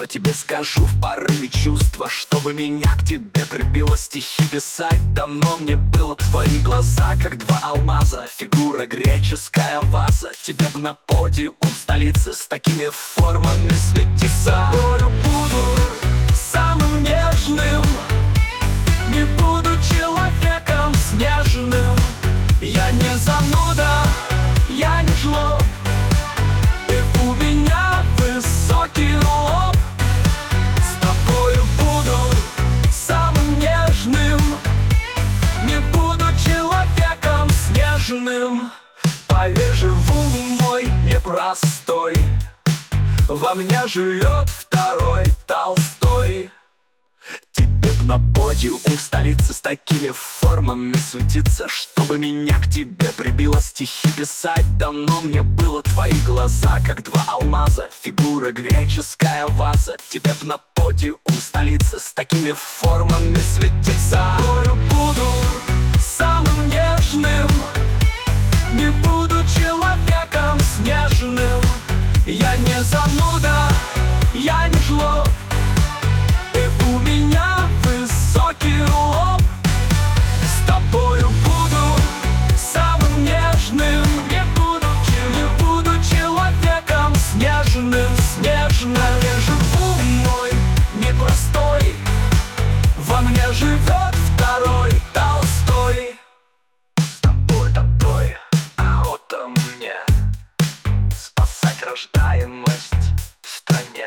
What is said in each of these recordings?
тебе скажу в порыве чувства, чтобы меня к тебе прибило. Стихи писать давно мне было. Твои глаза, как два алмаза, фигура греческая ваза. Тебе б на подиум столицы с такими формами светиться. Тобою буду самым нежным, не буду человеком снежным. Я не зануда, я не жлоб, и у меня высокий лоб. С тобою буду самым нежным, не буду человеком снежным. Поверь, живу мой непростой, во мне живет второй Толстой. Тебе б на подиум в столице с такими формами светиться, чтобы меня к тебе прибило. Стихи писать давно мне было. Твои глаза, как два алмаза, фигура греческая ваза. Тебе б на подиум в столице с такими формами светиться. Тобою буду самым нежным, не буду человеком снежным. Я не зануда, я не жлоб, и у меня высокий лоб. С тобою буду самым нежным, не буду человеком снежным. Я живу мой непростой, во мне живет второй Толстой. С тобой охота мне спасать рождаемость в стране.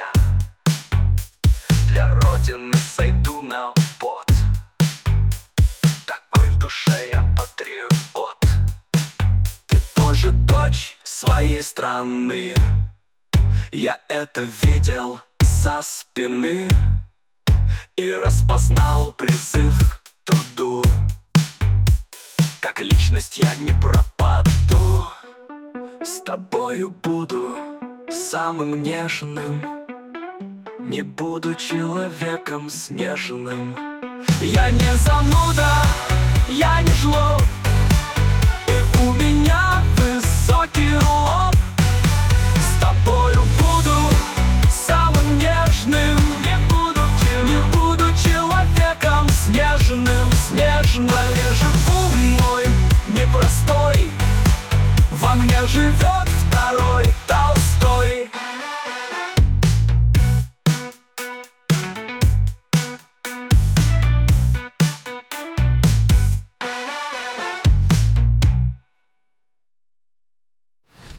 Для Родины сойду на пот, такой в душе я патриот. Ты тоже дочь своей страны, я это видел со спины и распознал призыв к труду. Как личность я не пропаду, с тобою буду самым нежным, не буду человеком снежным. Я не зануда, я не жлоб, и у меня высокий лоб. С тобою буду самым нежным, не буду человеком снежным. Я живу мой непростой, во мне живет второй Толстой.